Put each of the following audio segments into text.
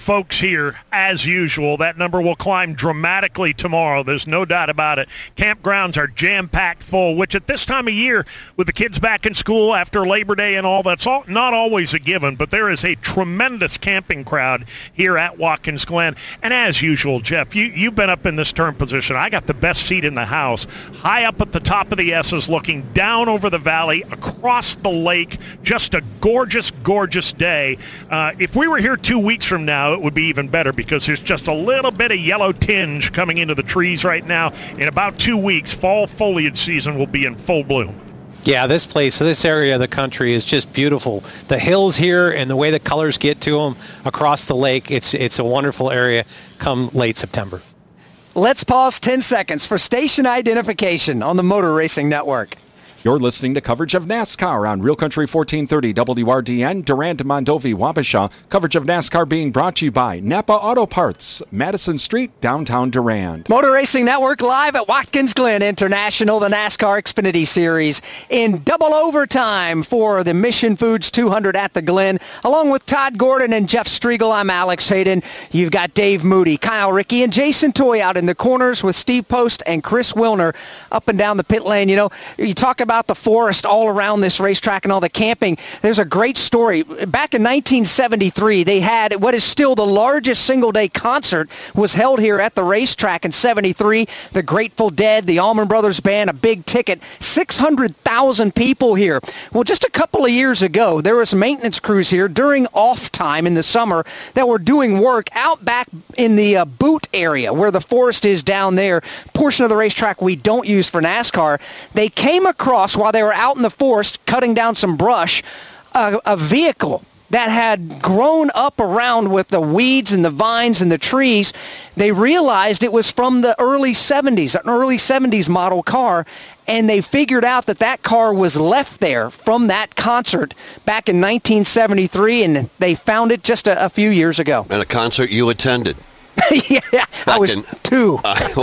folks here, as usual. That number will climb dramatically tomorrow. There's no doubt about it. Campgrounds are jam-packed full, which at this time of year, with the kids back in school after Labor Day and all, that's not always a given, but there is a tremendous camping crowd here at Watkins Glen. And as usual, Jeff, you've been up in this turn position. I got the best seat in the house, high up at the top of the S's, looking down over the valley, across the lake. Just a gorgeous, gorgeous day. If we were here 2 weeks from now, it would be even better because there's just a little bit of yellow tinge coming into the trees right now. In about 2 weeks, fall foliage season will be in full bloom. Yeah, this area of the country is just beautiful. The hills here and the way the colors get to them across the lake, it's a wonderful area come late September. Let's pause 10 seconds for station identification on the Motor Racing Network. You're listening to coverage of NASCAR on Real Country 1430 WRDN, Durand, Mondovi, Wabasha. Coverage of NASCAR being brought to you by Napa Auto Parts, Madison Street, downtown Durand. Motor Racing Network live at Watkins Glen International, the NASCAR Xfinity Series in double overtime for the Mission Foods 200 at the Glen. Along with Todd Gordon and Jeff Striegel, I'm Alex Hayden. You've got Dave Moody, Kyle Rickey, and Jason Toy out in the corners with Steve Post and Chris Wilner up and down the pit lane. You know, you talk about the forest all around this racetrack and all the camping. There's a great story. Back in 1973, they had what is still the largest single-day concert was held here at the racetrack in 73. The Grateful Dead, the Allman Brothers Band, a big ticket, 600,000 people here. Well, just a couple of years ago, there was maintenance crews here during off time in the summer that were doing work out back in the boot area where the forest is down there, portion of the racetrack we don't use for NASCAR. They came across, while they were out in the forest cutting down some brush, a vehicle that had grown up around with the weeds and the vines and the trees. They realized it was from the early 70s, an early 70s model car, and they figured out that car was left there from that concert back in 1973, and they found it just a few years ago. At a concert you attended. Yeah, I was 2.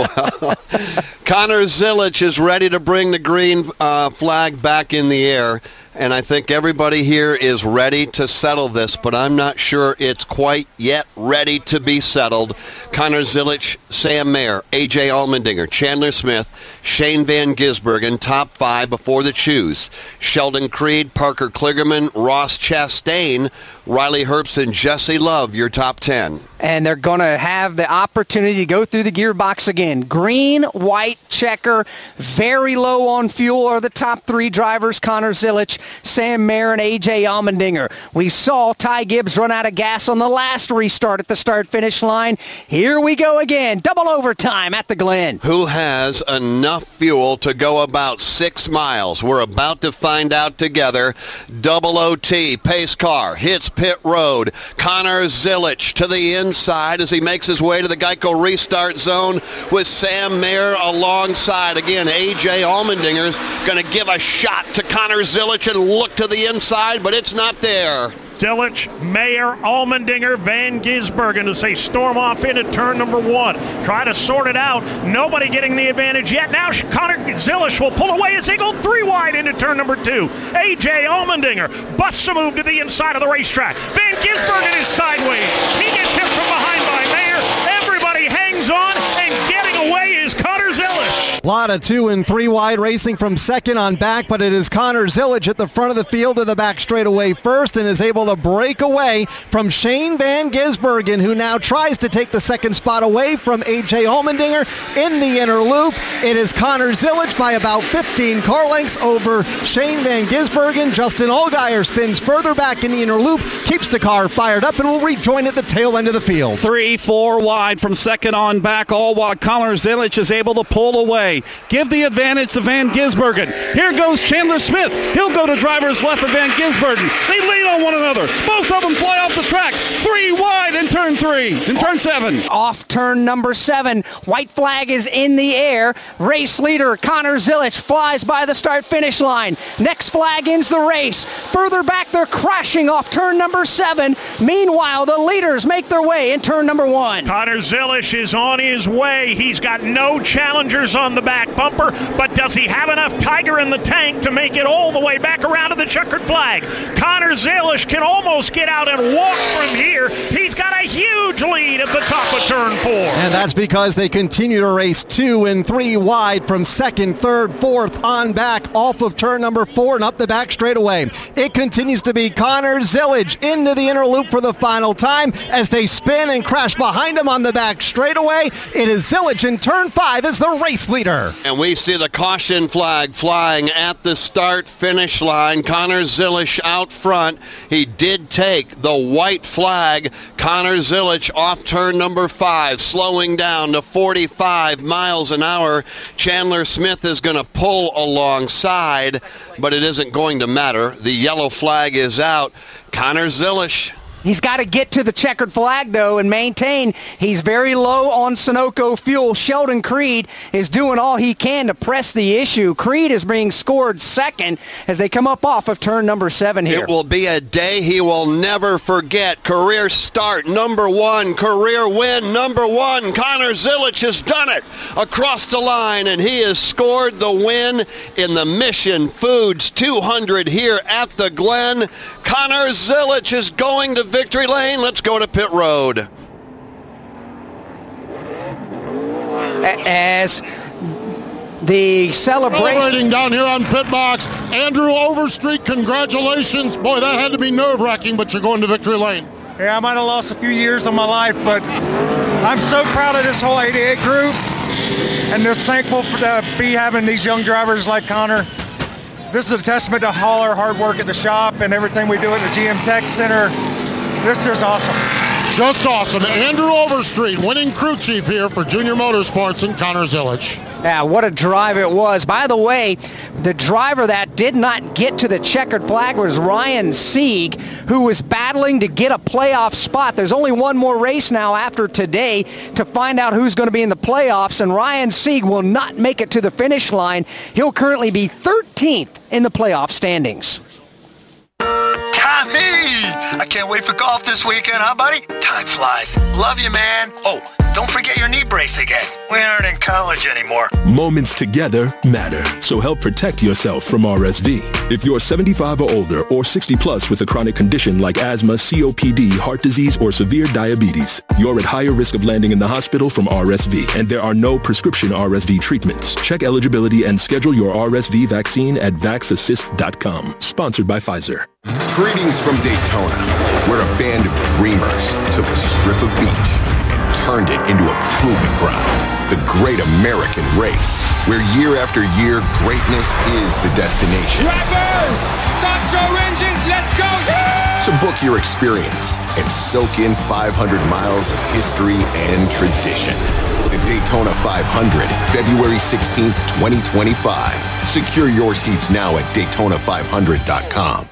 Connor Zilisch is ready to bring the green flag back in the air, and I think everybody here is ready to settle this, but I'm not sure it's quite yet ready to be settled. Connor Zilisch, Sam Mayer, A.J. Allmendinger, Chandler Smith, Shane Van Gisbergen, top 5 before the choose. Sheldon Creed, Parker Kligerman, Ross Chastain, Riley Herbst, and Jesse Love, your top 10. And they're going to have the opportunity to go through the gearbox again. Green, white, checker, very low on fuel are the top 3 drivers, Connor Zilisch, Sam Mayer, and A.J. Allmendinger. We saw Ty Gibbs run out of gas on the last restart at the start-finish line. Here we go again, double overtime at the Glen. Who has enough fuel to go about 6 miles? We're about to find out together. Double OT, pace car, hits pit road. Connor Zilisch to the inside as he makes his way to the Geico restart zone with Sam Mayer alongside. Again, A.J. Allmendinger's going to give a shot to Connor Zilisch and look to the inside, but it's not there. Zilisch, Mayer, Allmendinger, Van Gisbergen as they storm off into turn number 1. Try to sort it out. Nobody getting the advantage yet. Now Connor Zilisch will pull away as they go 3 wide into turn number 2. A.J. Allmendinger busts a move to the inside of the racetrack. Van Gisbergen is sideways. He gets hit from behind by Mayer. Everybody hangs on, and getting away is Connor Zilisch. A lot of 2 and 3 wide racing from second on back, but it is Connor Zilisch at the front of the field to the back straightaway first and is able to break away from Shane Van Gisbergen, who now tries to take the second spot away from A.J. Allmendinger in the inner loop. It is Connor Zilisch by about 15 car lengths over Shane Van Gisbergen. Justin Allgaier spins further back in the inner loop, keeps the car fired up, and will rejoin at the tail end of the field. 3-4 wide from second on back, all while Connor Zilisch is able to pull away. Give the advantage to Van Gisbergen. Here goes Chandler Smith. He'll go to driver's left of Van Gisbergen. They lean on one another. Both of them fly off the track. 3 wide in turn 7. Off turn number 7. White flag is in the air. Race leader Connor Zilisch flies by the start-finish line. Next flag ends the race. Further back, they're crashing off turn number 7. Meanwhile, the leaders make their way in turn number 1. Connor Zilisch is on his way. He's got no challengers on the back bumper, but does he have enough Tiger in the tank to make it all the way back around to the checkered flag? Connor Zilisch can almost get out and walk from here. He's got a huge lead at the top of turn 4. And that's because they continue to race 2 and 3 wide from second, third, fourth on back off of turn number 4 and up the back straightaway. It continues to be Connor Zilic into the inner loop for the final time as they spin and crash behind him on the back straightaway. It is Zilic in turn 5 as the race leader. And we see the caution flag flying at the start-finish line. Connor Zilic out front. He did take the white flag. Connor Zilic off turn number 5, slowing down to 45 miles an hour. Chandler Smith is going to pull alongside, but it isn't going to matter. The yellow flag is out. Connor Zilic. He's got to get to the checkered flag, though, and maintain. He's very low on Sunoco fuel. Sheldon Creed is doing all he can to press the issue. Creed is being scored second as they come up off of turn number 7 here. It will be a day he will never forget. Career start, number 1. Career win, number 1. Connor Zilic has done it across the line, and he has scored the win in the Mission Foods 200 here at the Glen. Connor Zilic is going to victory lane. Let's go to pit road. As the celebration celebrating down here on pit box, Andrew Overstreet, congratulations. Boy, that had to be nerve-wracking, but you're going to victory lane. Yeah, I might have lost a few years of my life, but I'm so proud of this whole 88 group and just thankful to be having these young drivers like Connor. This is a testament to all our hard work at the shop and everything we do at the GM Tech Center. This is awesome. Just awesome. Andrew Overstreet, winning crew chief here for Junior Motorsports, and Connor Zilic. Yeah, what a drive it was. By the way, the driver that did not get to the checkered flag was Ryan Sieg, who was battling to get a playoff spot. There's only one more race now after today to find out who's going to be in the playoffs, and Ryan Sieg will not make it to the finish line. He'll currently be 13th in the playoff standings. Tommy! I can't wait for golf this weekend, huh, buddy? Time flies. Love you, man. Oh, don't forget your knee brace again. We aren't in college anymore. Moments together matter, so help protect yourself from RSV. If you're 75 or older or 60 plus with a chronic condition like asthma, COPD, heart disease, or severe diabetes, you're at higher risk of landing in the hospital from RSV, and there are no prescription RSV treatments. Check eligibility and schedule your RSV vaccine at vaxassist.com. Sponsored by Pfizer. Greetings from Daytona, where a band of dreamers took a strip of beach and turned it into a proving ground. The Great American Race, where year after year, greatness is the destination. Drivers, start your engines, let's go! Yeah! So book your experience and soak in 500 miles of history and tradition. The Daytona 500, February 16th, 2025. Secure your seats now at Daytona500.com.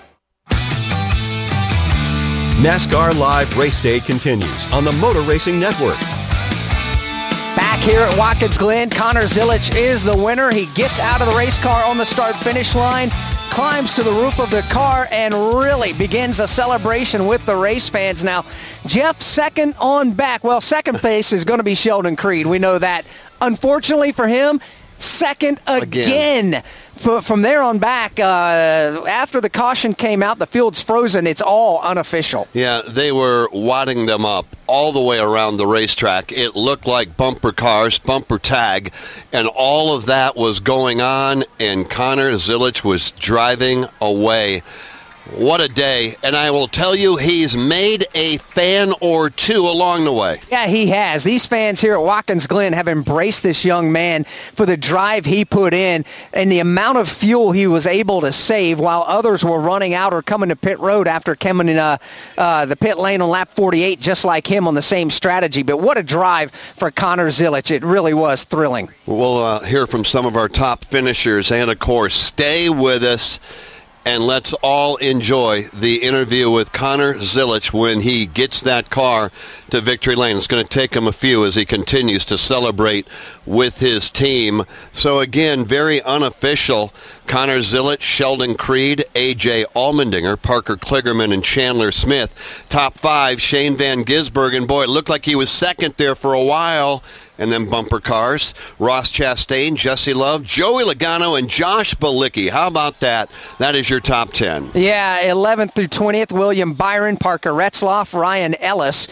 NASCAR Live Race Day continues on the Motor Racing Network. Back here at Watkins Glen, Connor Zilic is the winner. He gets out of the race car on the start-finish line, climbs to the roof of the car, and really begins a celebration with the race fans. Now, Jeff, second on back. Well, second place is going to be Sheldon Creed. We know that. Unfortunately for him, second again. From there on back, after the caution came out, the field's frozen. It's all unofficial. Yeah, they were wadding them up all the way around the racetrack. It looked like bumper cars, bumper tag, and all of that was going on, and Connor Zilic was driving away. What a day. And I will tell you, he's made a fan or two along the way. Yeah, he has. These fans here at Watkins Glen have embraced this young man for the drive he put in and the amount of fuel he was able to save while others were running out or coming to pit road after coming in the pit lane on lap 48, just like him on the same strategy. But what a drive for Connor Zilic. It really was thrilling. We'll hear from some of our top finishers. And, of course, stay with us. And let's all enjoy the interview with Connor Zilic when he gets that car to victory lane. It's going to take him a few as he continues to celebrate with his team. So again, very unofficial. Connor Zilic, Sheldon Creed, A.J. Allmendinger, Parker Kligerman, and Chandler Smith. Top 5, Shane Van Gisbergen. Boy, it looked like he was second there for a while. And then bumper cars, Ross Chastain, Jesse Love, Joey Logano, and Josh Bilicki. How about that? That is your top 10. Yeah, 11th through 20th, William Byron, Parker Retzloff, Ryan Ellis. Then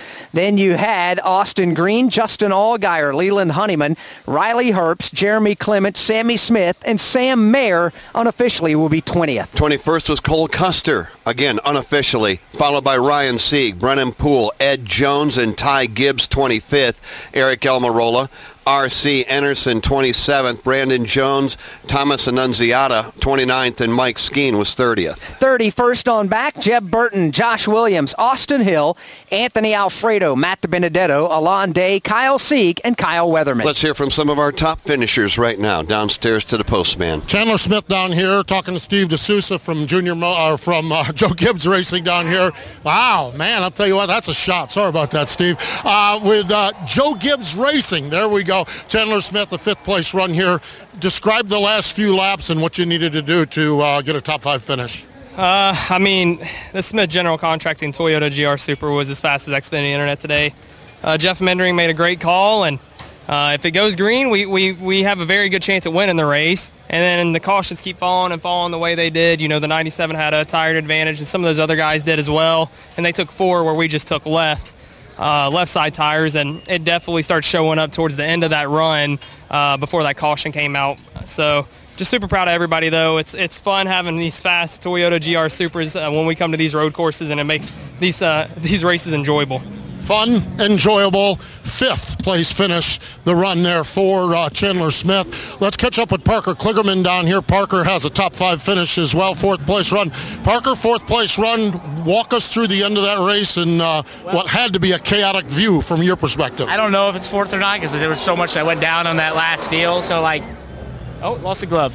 then you had Austin Green, Justin Allgaier, Leland Honeyman, Riley Herbst, Jeremy Clement, Sammy Smith, and Sam Mayer unofficially will be 20th. 21st was Cole Custer, again unofficially, followed by Ryan Sieg, Brennan Poole, Ed Jones, and Ty Gibbs 25th, Eric Almirola, R.C. Enerson 27th, Brandon Jones, Thomas Annunziata 29th, and Mike Skeen was 30th. 31st on back, Jeb Burton, Josh Williams, Austin Hill, Anthony Alfredo, Matt DiBenedetto, Alon Day, Kyle Sieg, and Kyle Weatherman. Let's hear from some of our top finishers right now. Downstairs to the postman. Chandler Smith down here talking to Steve D'Souza from Joe Gibbs Racing down here. Wow, man, I'll tell you what, that's a shot. Sorry about that, Steve. With Joe Gibbs Racing, there we go. Chandler Smith, the 5th place run here. Describe the last few laps and what you needed to do to get a top 5 finish. I mean, the Smith General Contracting Toyota GR Super was as fast as Xfinity Internet today. Jeff Mendering made a great call, and if it goes green, we have a very good chance at winning the race. And then the cautions keep falling the way they did. You know, the 97 had a tire advantage, and some of those other guys did as well. And they took 4 where we just took left side tires, and it definitely started showing up towards the end of that run before that caution came out. So just super proud of everybody, though. It's fun having these fast Toyota GR Supers when we come to these road courses, and it makes these races enjoyable. Fun, enjoyable, 5th place finish, the run there for Chandler Smith. Let's catch up with Parker Kligerman down here. Parker has a top 5 finish as well, 4th place run. Parker, 4th place run. Walk us through the end of that race and what had to be a chaotic view from your perspective. I don't know if it's 4th or not because there was so much that went down on that last deal. So, lost the glove.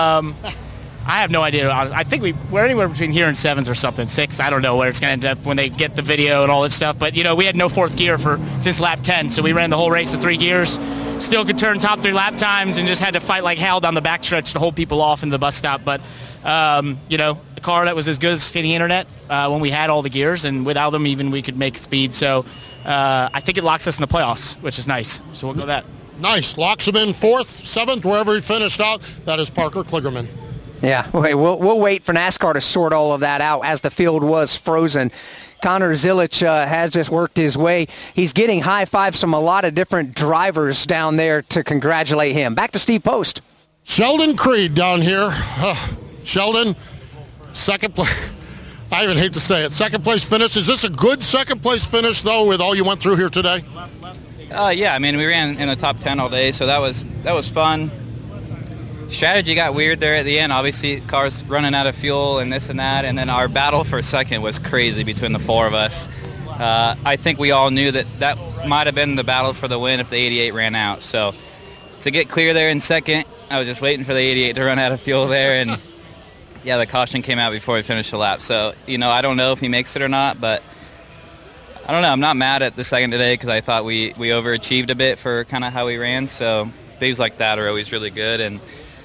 I have no idea. I think we're anywhere between here and 7s or something, 6. I don't know where it's going to end up when they get the video and all that stuff. But, we had no 4th gear since lap 10, so we ran the whole race with 3 gears. Still could turn top 3 lap times and just had to fight like hell down the backstretch to hold people off into the bus stop. But, the car that was as good as Xfinity Internet when we had all the gears, and without them even we could make speed. So I think it locks us in the playoffs, which is nice. So we'll go that. Nice. Locks him in 4th, 7th, wherever he finished out. That is Parker Kligerman. Yeah, we'll wait for NASCAR to sort all of that out as the field was frozen. Connor Zilic has just worked his way. He's getting high fives from a lot of different drivers down there to congratulate him. Back to Steve Post. Sheldon Creed down here. Sheldon, 2nd place. I even hate to say it. 2nd place finish. Is this a good 2nd place finish, though, with all you went through here today? Yeah, I mean, we ran in the top 10 all day, so that was fun. Strategy got weird there at the end. Obviously, cars running out of fuel and this and that, and then our battle for 2nd was crazy between the 4 of us. I think we all knew that might have been the battle for the win if the 88 ran out. So to get clear there in 2nd, I was just waiting for the 88 to run out of fuel there, and yeah, the caution came out before we finished the lap. So, I don't know if he makes it or not, but I don't know. I'm not mad at the 2nd today because I thought we overachieved a bit for kind of how we ran. So things like that are always really good, and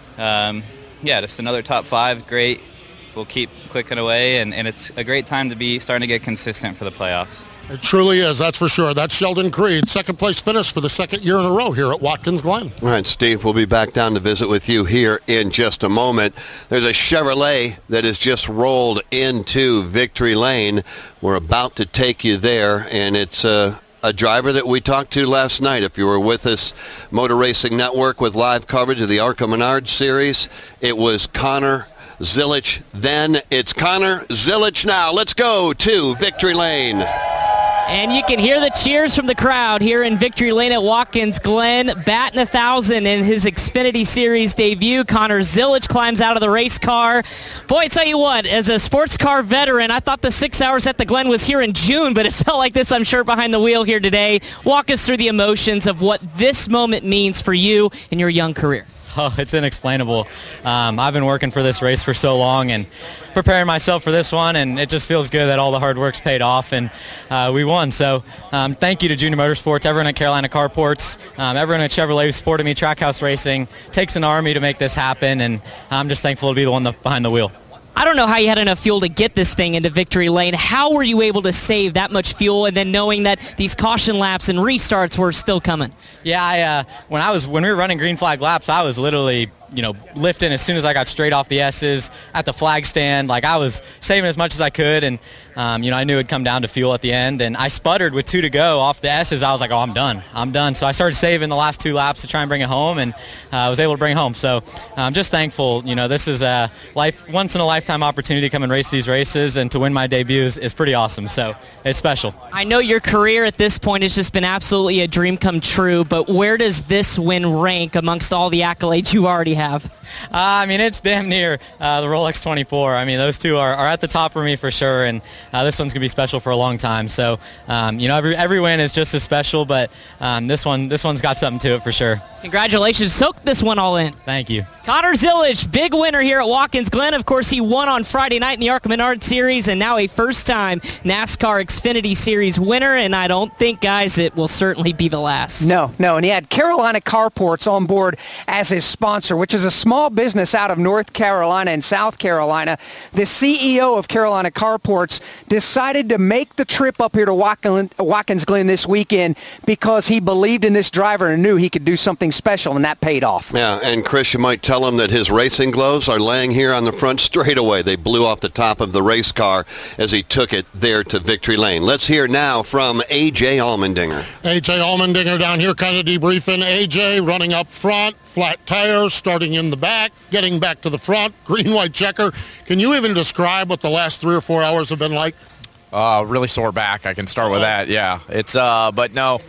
just another top 5, great. We'll keep clicking away, and it's a great time to be starting to get consistent for the playoffs. It truly is, that's for sure. That's Sheldon Creed, 2nd place finish for the 2nd year in a row here at Watkins Glen. All right, Steve, we'll be back down to visit with you here in just a moment. There's a Chevrolet that has just rolled into Victory Lane. We're about to take you there, and it's a driver that we talked to last night. If you were with us, Motor Racing Network with live coverage of the ARCA Menard Series, it was Connor Zilic then. It's Connor Zilic now. Let's go to Victory Lane. And you can hear the cheers from the crowd here in Victory Lane at Watkins Glen. Batting 1,000 in his Xfinity Series debut. Connor Zilic climbs out of the race car. Boy, I tell you what, as a sports car veteran, I thought the 6 hours at the Glen was here in June, but it felt like this, I'm sure, behind the wheel here today. Walk us through the emotions of what this moment means for you in your young career. Oh, it's inexplainable. I've been working for this race for so long and preparing myself for this one, and it just feels good that all the hard work's paid off, and we won. So thank you to Junior Motorsports, everyone at Carolina Carports, everyone at Chevrolet who supported me, Trackhouse Racing. It takes an army to make this happen, and I'm just thankful to be the one behind the wheel. I don't know how you had enough fuel to get this thing into Victory Lane. How were you able to save that much fuel, and then knowing that these caution laps and restarts were still coming? Yeah, when we were running green flag laps, I was literally lifting as soon as I got straight off the S's at the flag stand. Like, I was saving as much as I could, and I knew it'd come down to fuel at the end, and I sputtered with 2 to go off the S's. I was like, I'm done. So I started saving the last 2 laps to try and bring it home, and I was able to bring it home. So I'm just thankful. This is a once in a lifetime opportunity to come and race these races, and to win my debut is pretty awesome. So it's special. I know your career at this point has just been absolutely a dream come true, but where does this win rank amongst all the accolades you already have? It's damn near the Rolex 24. Those two are at the top for me for sure, and this one's going to be special for a long time. So, every win is just as special, but this one's got something to it for sure. Congratulations. Soak this one all in. Thank you. Connor Zilisch, big winner here at Watkins Glen. Of course, he won on Friday night in the ARCA Menard Series, and now a first-time NASCAR Xfinity Series winner, and I don't think, guys, it will certainly be the last. No, and he had Carolina Carports on board as his sponsor, which is a small business out of North Carolina and South Carolina. The CEO of Carolina Carports decided to make the trip up here to Watkins Glen this weekend because he believed in this driver and knew he could do something special, and that paid off. Yeah, and Chris, you might tell him that his racing gloves are laying here on the front straightaway. They blew off the top of the race car as he took it there to victory lane. Let's hear now from A.J. Allmendinger. A.J. Allmendinger down here kind of debriefing. A.J. running up front, flat tires, starting in the back, getting back to the front, green-white checker. Can you even describe what the last 3 or 4 hours have been like? Really sore back. I can start with that. Yeah, it's but no.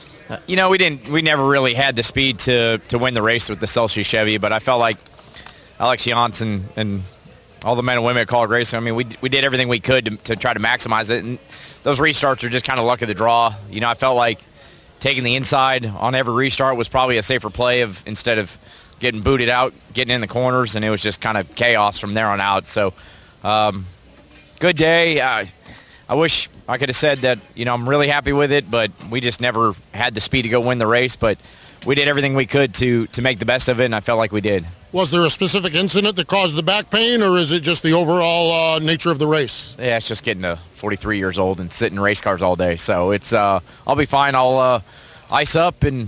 We never really had the speed to win the race with the Celsius Chevy, but I felt like Alex Janssen and all the men and women at Kaulig Racing, we did everything we could to try to maximize it, and those restarts are just kind of luck of the draw. I felt like taking the inside on every restart was probably a safer play instead of getting booted out, getting in the corners, and it was just kind of chaos from there on out. So, good day. I wish I could have said that, I'm really happy with it, but we just never had the speed to go win the race. But we did everything we could to make the best of it, and I felt like we did. Was there a specific incident that caused the back pain, or is it just the overall nature of the race? Yeah, it's just getting to 43 years old and sitting in race cars all day. So it's I'll be fine. I'll ice up and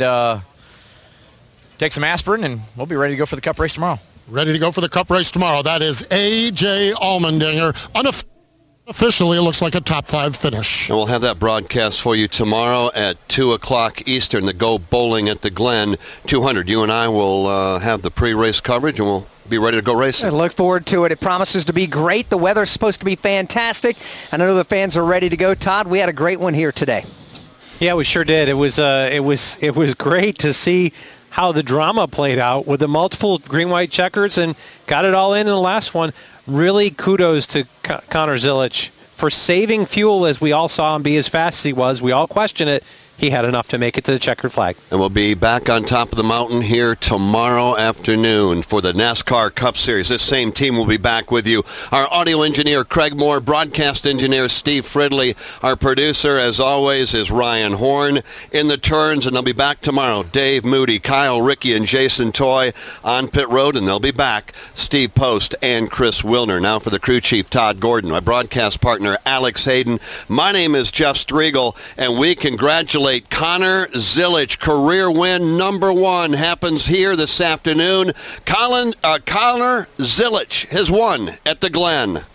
take some aspirin, and we'll be ready to go for the Cup race tomorrow. Ready to go for the Cup race tomorrow. That is A.J. Allmendinger. Officially, it looks like a top 5 finish. And we'll have that broadcast for you tomorrow at 2 o'clock Eastern, the Go Bowling at the Glen 200. You and I will have the pre-race coverage, and we'll be ready to go racing. I look forward to it. It promises to be great. The weather's supposed to be fantastic. I know the fans are ready to go. Todd, we had a great one here today. Yeah, we sure did. It was great to see how the drama played out with the multiple green-white checkers and got it all in the last one. Really kudos to Connor Zilisch for saving fuel, as we all saw him be as fast as he was. We all question it. He had enough to make it to the checkered flag. And we'll be back on top of the mountain here tomorrow afternoon for the NASCAR Cup Series. This same team will be back with you. Our audio engineer, Craig Moore, broadcast engineer, Steve Fridley. Our producer, as always, is Ryan Horn in the turns, and they'll be back tomorrow. Dave Moody, Kyle Rickey, and Jason Toy on pit road, and they'll be back. Steve Post and Chris Wilner. Now for the crew chief, Todd Gordon, my broadcast partner, Alex Hayden. My name is Jeff Striegel, and we congratulate Connor Zilisch. Career win number 1 happens here this afternoon. Connor Zilisch has won at the Glen.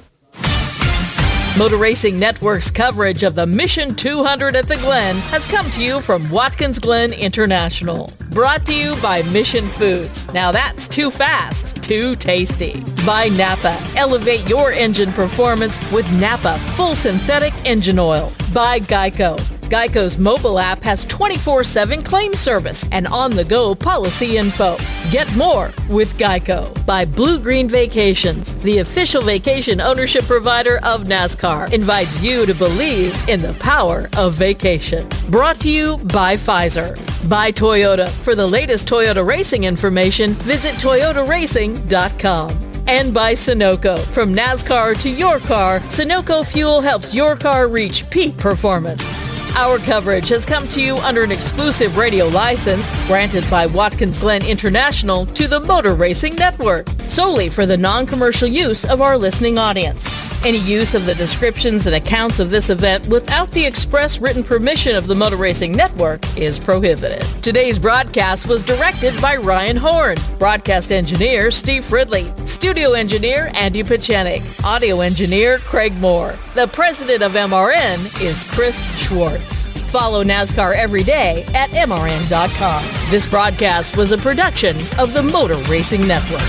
Motor Racing Network's coverage of the Mission 200 at the Glen has come to you from Watkins Glen International. Brought to you by Mission Foods. Now that's too fast, too tasty. By Napa. Elevate your engine performance with Napa Full Synthetic Engine Oil. By Geico. Geico's mobile app has 24/7 claim service and on-the-go policy info. Get more with Geico. By Blue Green Vacations, the official vacation ownership provider of NASCAR, invites you to believe in the power of vacation. Brought to you by Pfizer. By Toyota. For the latest Toyota racing information, visit toyotaracing.com. And by Sunoco. From NASCAR to your car, Sunoco Fuel helps your car reach peak performance. Our coverage has come to you under an exclusive radio license granted by Watkins Glen International to the Motor Racing Network, solely for the non-commercial use of our listening audience. Any use of the descriptions and accounts of this event without the express written permission of the Motor Racing Network is prohibited. Today's broadcast was directed by Ryan Horn. Broadcast engineer Steve Fridley. Studio engineer Andy Pachenik. Audio engineer Craig Moore. The president of MRN is Chris Schwartz. Follow NASCAR every day at MRN.com. This broadcast was a production of the Motor Racing Network.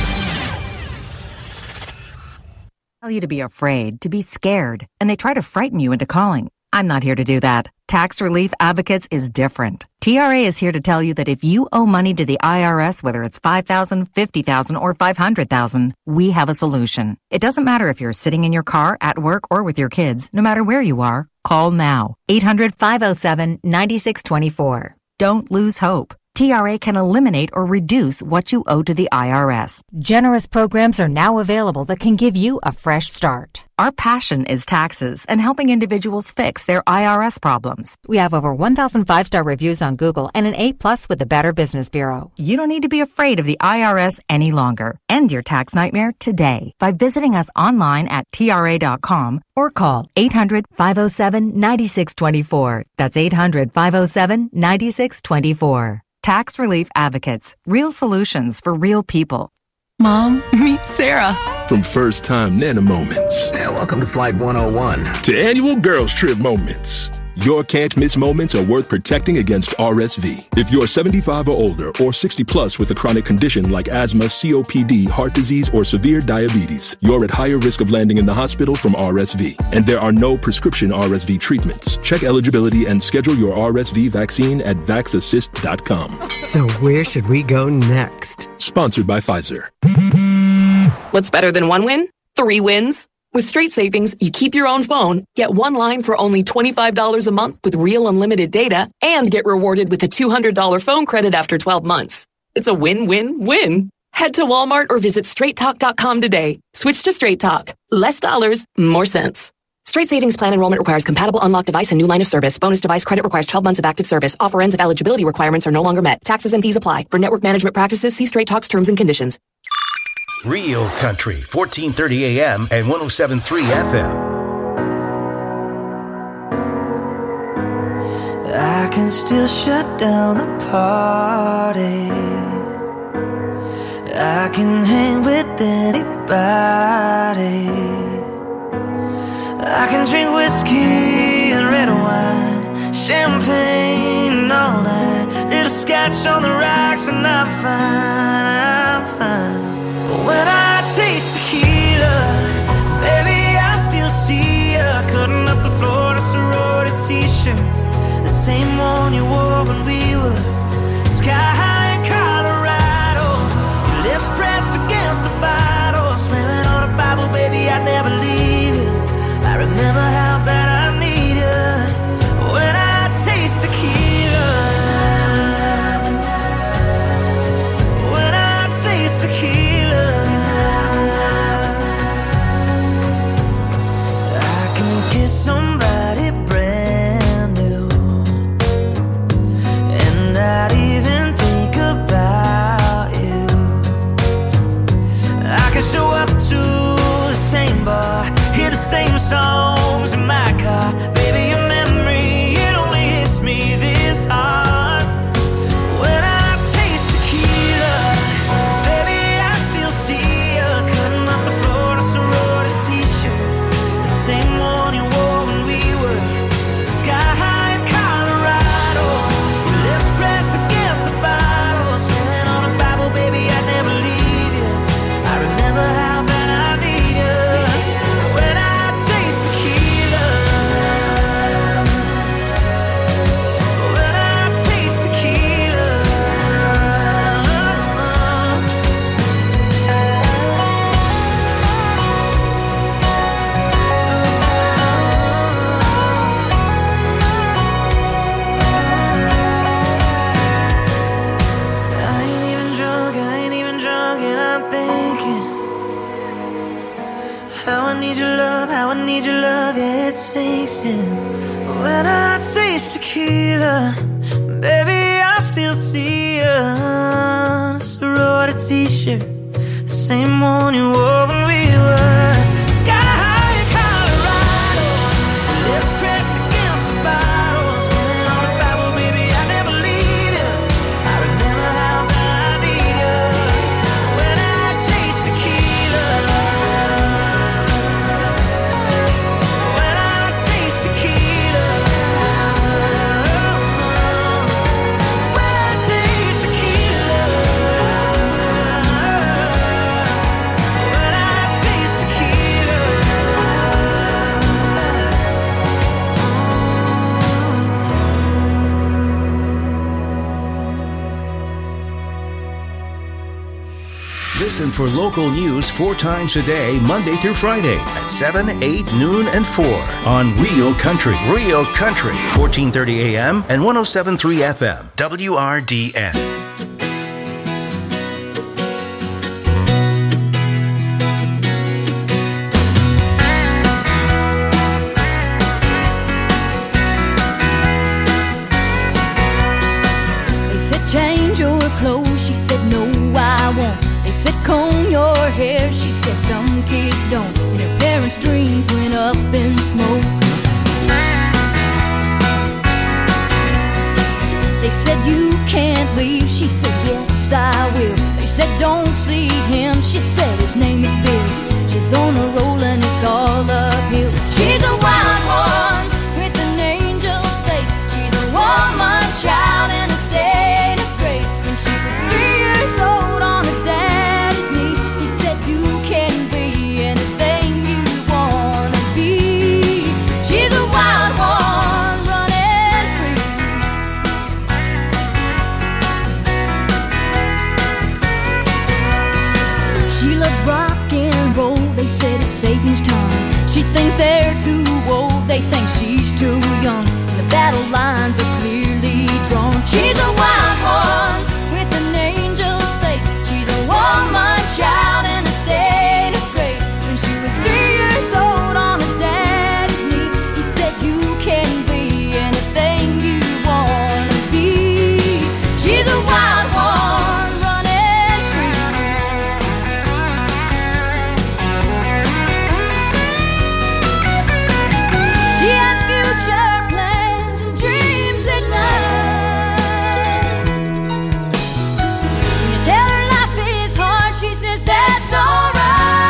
Tell you to be afraid, to be scared, and they try to frighten you into calling. I'm not here to do that. Tax Relief Advocates is different. TRA is here to tell you that if you owe money to the IRS, whether it's $5,000, $50,000, or $500,000, we have a solution. It doesn't matter if you're sitting in your car, at work, or with your kids. No matter where you are, call now. 800-507-9624. Don't lose hope. TRA can eliminate or reduce what you owe to the IRS. Generous programs are now available that can give you a fresh start. Our passion is taxes and helping individuals fix their IRS problems. We have over 1,000 5-star reviews on Google and an A+ with the Better Business Bureau. You don't need to be afraid of the IRS any longer. End your tax nightmare today by visiting us online at TRA.com or call 800-507-9624. That's 800-507-9624. Tax Relief Advocates. Real solutions for real people. Mom, meet Sarah. From first-time Nana moments. Yeah, welcome to Flight 101. To annual girls trip moments. Your can't-miss moments are worth protecting against RSV. If you're 75 or older or 60 plus with a chronic condition like asthma, COPD, heart disease, or severe diabetes, you're at higher risk of landing in the hospital from RSV. And there are no prescription RSV treatments. Check eligibility and schedule your RSV vaccine at vaxassist.com. So where should we go next? Sponsored by Pfizer. What's better than one win? 3 wins. With Straight Savings, you keep your own phone, get one line for only $25 a month with real unlimited data, and get rewarded with a $200 phone credit after 12 months. It's a win-win-win. Head to Walmart or visit straighttalk.com today. Switch to Straight Talk. Less dollars, more sense. Straight Savings Plan enrollment requires compatible unlocked device and new line of service. Bonus device credit requires 12 months of active service. Offer ends if eligibility requirements are no longer met. Taxes and fees apply. For network management practices, see Straight Talk's terms and conditions. Real Country, 1430 AM and 107.3 FM. I can still shut down the party. I can hang with anybody. I can drink whiskey and red wine, champagne all night, little scotch on the rocks, and I'm fine, I'm fine. But when I taste tequila, baby, I still see ya cutting up the floor in a sorority t-shirt, the same one you wore when we were sky high in Colorado. Your lips pressed against the bottle, slamming on a Bible, baby, I'd never leave you. I remember how bad I need you. When I taste tequila, when I taste tequila, somebody brand new and not even think about you. I can show up to the same bar, hear the same songs in my car. Baby, your memory, it only hits me this hard. When I taste tequila, baby, I still see you cutting up the floor in a sorority t-shirt, the same one you wore when we were sky high in Colorado. Your lips pressed against the bottle, slamming on a Bible, baby, I'd never leave you. I remember how bad I need you. When I taste tequila, when I taste tequila. I ain't even drunk, and I'm thinking how I need your love, yeah, it sinks in. When I taste tequila, baby, I still see you. Sorority t-shirt, the same one you wore when we were sky high in Colorado. Lips pressed against the bottle, spilling on the Bible, baby, I never leave you. I remember how bad I need you. When I taste tequila, when I taste tequila, when I taste tequila, when I taste tequila. Listen for local news 4 times a day, Monday through Friday at 7, 8, noon, and 4 on Real Country. Real Country, 1430 AM and 107.3 FM. WRDN. They said change your clothes, she said no I won't. They said comb your hair, she said some kids don't. And her parents' dreams went up in smoke. They said you can't leave, she said yes I will. They said don't see him, she said his name is Bill. She's on a roll and it's all uphill. She's a wild one with an angel's face. She's a woman child in a state of grace. When she was 3 years old on her daddy's knee, he said you can be anything you wanna be. She's a wild one running free. She loves rock and roll, they said it's Satan's time. She thinks they're too old, they think she's too young. And the battle lines are clearly drawn. She's a wild one with an angel's face. She's a woman child in a state of grace. When she was 3 years old on her daddy's knee, he said you can be anything you wanna be. She's a wild one running free. She has future plans and dreams at night. When you tell her life is hard, she says that's alright.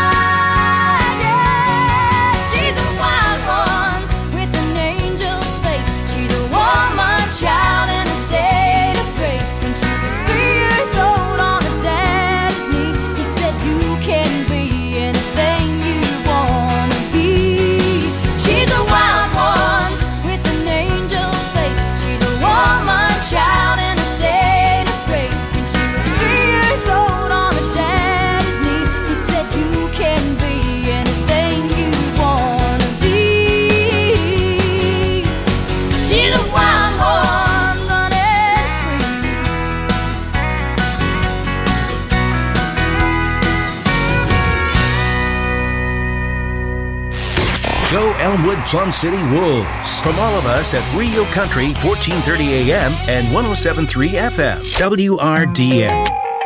Yeah, she's a wild one with an angel's face. She's a woman child in a state of grace. When she was 3 years old on her daddy's knee, he said you can be anything you wanna be. She's a wild one with an angel's face. She's a woman child in a state of grace. When she was 3 years old on her daddy's knee, he said you can be anything you wanna be. She's a wild one running free. Go Elmwood Plum City Wolves. From all of us at Real Country, 1430 AM and 107.3 FM. WRDN.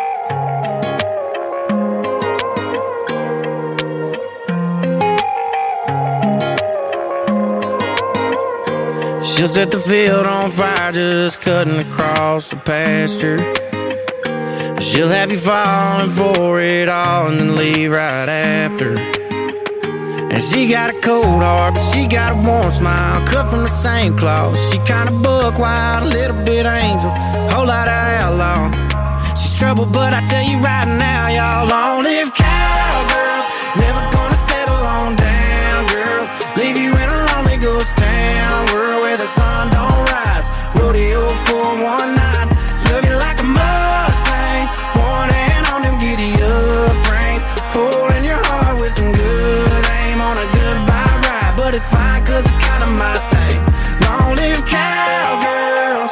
She'll set the field on fire just cutting across the pasture. She'll have you falling for it all and then leave right after. And she got a cold heart, but she got a warm smile, cut from the same cloth. She kinda buck wild, a little bit angel, whole lot of outlaw. She's trouble, but I tell you right now, y'all, long-lived cowgirls, never gonna settle on down, girls. Leave you in a lonely ghost town, world where the sun don't rise. Rodeo for one night, love you like a Mustang, one hand on them giddy-up reins, holding your heart with some good aim on a goodbye ride. But it's fine, cause it's kinda my thing. Long-lived cowgirls,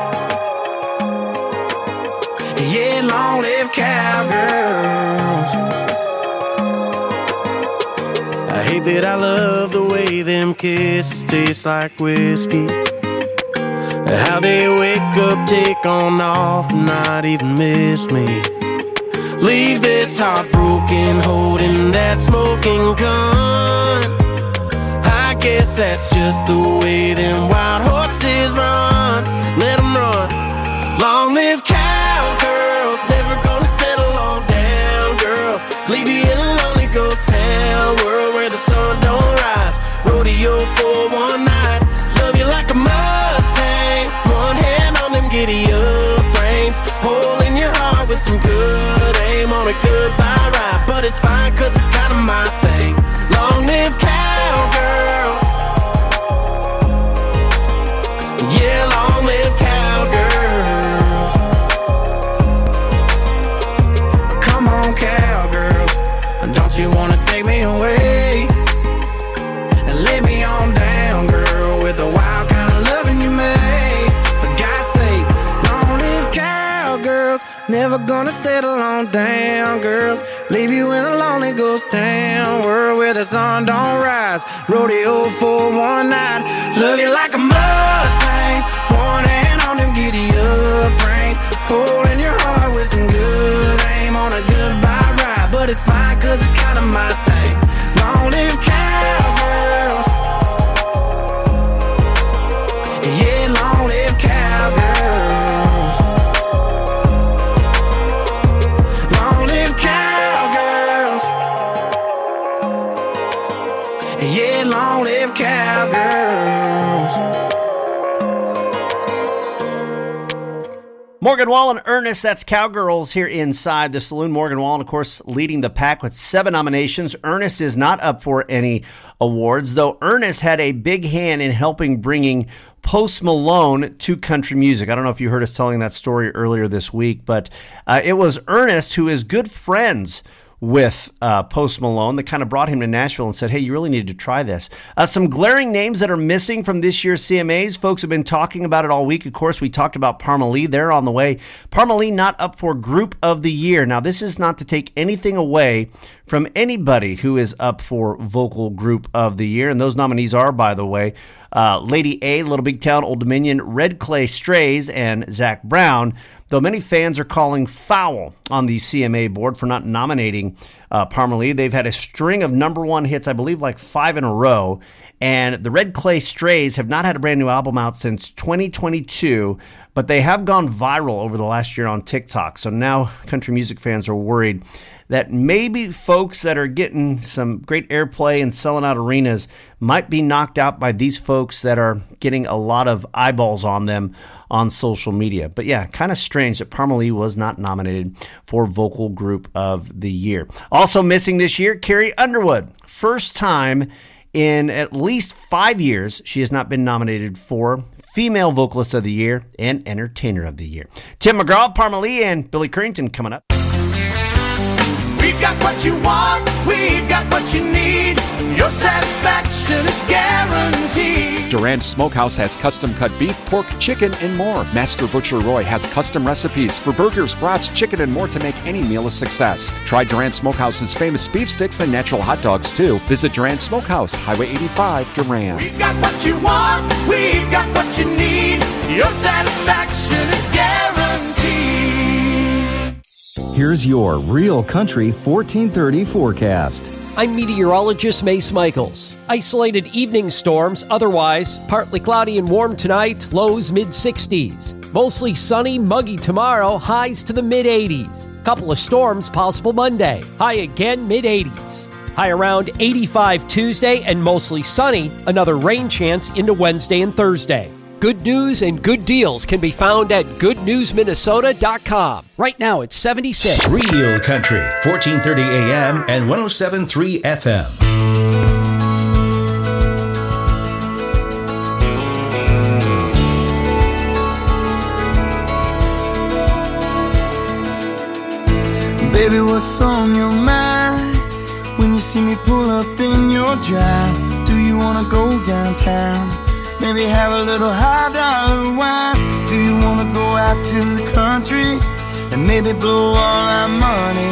yeah, long-lived cowgirls. Hey that I love the way them kisses taste like whiskey. How they wake up, take on off, and not even miss me. Leave this heart broken, holding that smoking gun. I guess that's just the way them wild horses run. Let them run. Long live cowgirls, never gonna settle on down girls. Leave you in a lonely ghost town, world where the sun don't rise. Rodeo for one night, love you like a Mustang. One hand on them giddy up reins, hole in your heart with some good aim on a goodbye ride. But it's fine cause it's kinda my thing. Long live cowgirls. Yeah, long live cowgirls. Come on, cowgirls, don't you wanna take me away and lay me on down, girl, with the wild kind of loving you made. For God's sake, long live cowgirls, never gonna settle on down, girls. Leave you in a lonely ghost town, world where the sun don't rise. Rodeo for one night, love you like a Mustang. One hand on them giddy up reins, holding your heart with some good aim on a goodbye ride. But it's fine cause it's kinda my thing. Long live cowgirls. Yeah, long live cowgirls. Long live cowgirls. Yeah, long live cowgirls. Morgan Wallen, Ernest, that's Cowgirls here inside the saloon. Morgan Wallen, of course, leading the pack with 7 nominations. Ernest is not up for any awards, though Ernest had a big hand in helping bringing Post Malone to country music. I don't know if you heard us telling that story earlier this week, but it was Ernest, who is good friends with Post Malone, that kind of brought him to Nashville and said, hey, you really need to try this. Some glaring names that are missing from this year's CMAs. Folks have been talking about it all week. Of course, we talked about Parmalee. They're on the way. Parmalee not up for Group of the Year. Now, this is not to take anything away from anybody who is up for Vocal Group of the Year. And those nominees are, by the way, Lady A, Little Big Town, Old Dominion, Red Clay Strays, and Zach Brown. Though many fans are calling foul on the CMA board for not nominating Parmalee. They've had a string of #1 hits, I believe like 5 in a row. And the Red Clay Strays have not had a brand new album out since 2022, but they have gone viral over the last year on TikTok. So now country music fans are worried that maybe folks that are getting some great airplay and selling out arenas might be knocked out by these folks that are getting a lot of eyeballs on them on social media. But yeah, kind of strange that Parmalee was not nominated for Vocal Group of the Year. Also missing this year, Carrie Underwood. First time in at least 5 years she has not been nominated for Female Vocalist of the Year and Entertainer of the Year. Tim McGraw, Parmalee, and Billy Currington coming up. We've got what you want, we've got what you need. Your satisfaction is guaranteed. Durand Smokehouse has custom-cut beef, pork, chicken, and more. Master Butcher Roy has custom recipes for burgers, brats, chicken, and more to make any meal a success. Try Durand Smokehouse's famous beef sticks and natural hot dogs, too. Visit Durand Smokehouse, Highway 85, Durand. We've got what you want, we've got what you need. Your satisfaction is guaranteed. Here's your Real Country 1430 forecast. I'm meteorologist Mace Michaels. Isolated evening storms, otherwise partly cloudy and warm tonight, lows mid-60s. Mostly sunny, muggy tomorrow, highs to the mid-80s. Couple of storms possible Monday, high again mid-80s. High around 85 Tuesday and mostly sunny, another rain chance into Wednesday and Thursday. Good news and good deals can be found at goodnewsminnesota.com. Right now it's 76. Real Country, 1430 AM and 107.3 FM. Baby, what's on your mind when you see me pull up in your drive? Do you wanna go downtown? Maybe have a little $1 wine. Do you wanna go out to the country and maybe blow all our money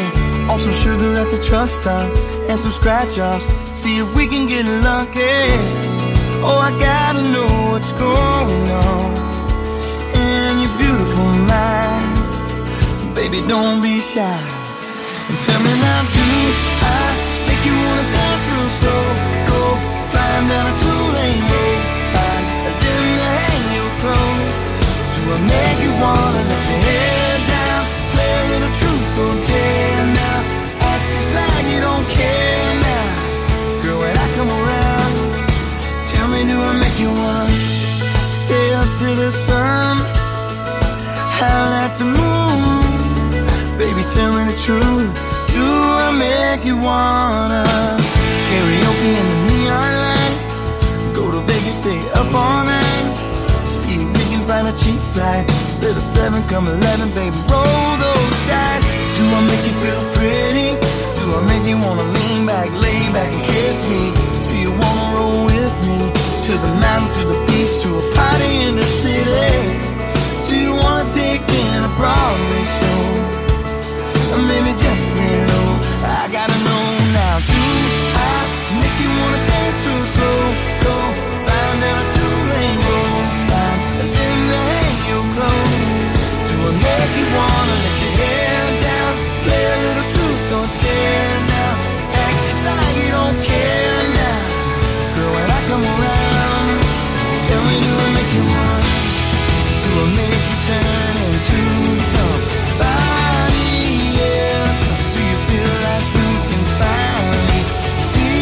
on some sugar at the truck stop and some scratch-offs. See if we can get lucky. Oh, I gotta know what's going on in your beautiful mind. Baby, don't be shy and tell me now, do I make you wanna dance real slow? Go flying down a two-lane road, find a limb to hang your clothes. Do I make you wanna let your hair down, play a little truth or dare now, act just like you don't care now? Girl, when I come around, tell me, do I make you wanna stay up to the sun, howl at the moon? Baby, tell me the truth, do I make you wanna karaoke in the neon light, go to Vegas, stay up all night, see if we can find a cheap flight, little 7 come 11, baby, roll those dice. Do I make you feel pretty? Do I make you wanna lean back, lay back and kiss me? Do you wanna roll with me to the mountain, to the beach, to a party in the city? Do you wanna take in a Broadway show? Or maybe just a little, I gotta know now. Do I make you wanna dance real slow? Go find down a two-lane road, find a limb to hang your clothes. Do I make you wanna let your hair down, play a little truth or dare now, act just like you don't care now? Girl, when I come around, tell me, do I make you wanna, do I make you turn into somebody? Do you feel like you can finally be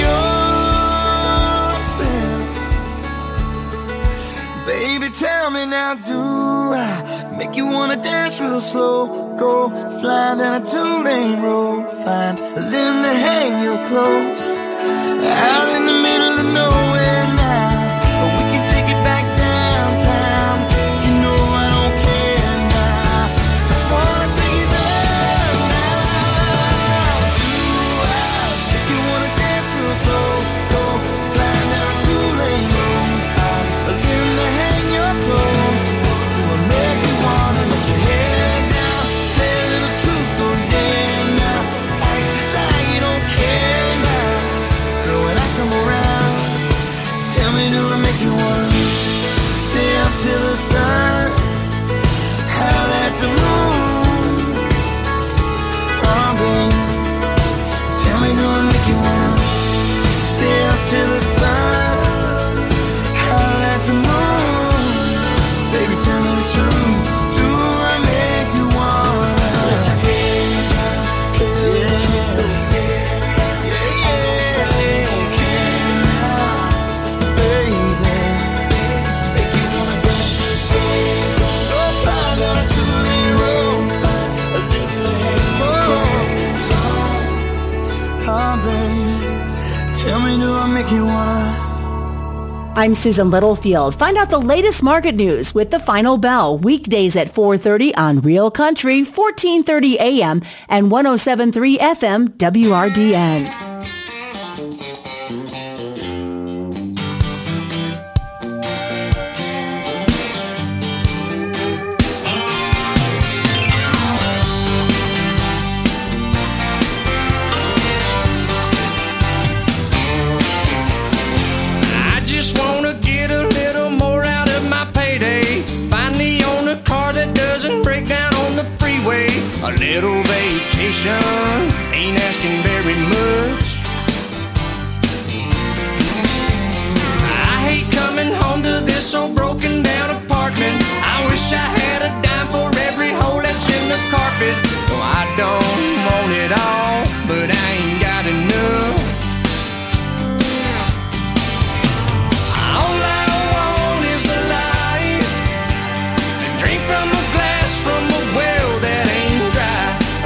yourself? Baby, tell me now, do I make you wanna dance real slow? Go fly down a two-lane road, find a limb to hang your clothes, out in the middle of nowhere now. But we can take it back downtown. You know I don't care now, just wanna take it there now. Do I make you wanna dance real slow? Go flying down a two-lane road, find a limb to hang your clothes. Do I make you wanna let your hair down, play a little truth or dare now, act just like you don't care now? Girl, when I come around, tell me, do I make you wanna stay up till the sun, howl at the moon? Oh, baby, tell me, do I make you wanna stay up till the sun, howl at the moon? Baby, tell me the truth, do I make you wanna let your hair down, play a little truth or dare, yeah, just like you don't care now, baby. Make you wanna dance real slow, go fly down a two-lane road, find a little clothes on. Oh, baby, tell me, do I make you wanna? I'm Susan Littlefield. Find out the latest market news with The Final Bell, weekdays at 4:30 on Real Country, 1430 AM and 107.3 FM WRDN. I just wanna get a little more out of my payday. Finally own a car that doesn't break down on the freeway. A little vacation, ain't asking very much. I hate coming home to this old broken down apartment. I wish I had a dime for every hole that's in the carpet. Well, I don't want it all, but I ain't got enough. All I want is a life to drink from a glass from a well that ain't dry.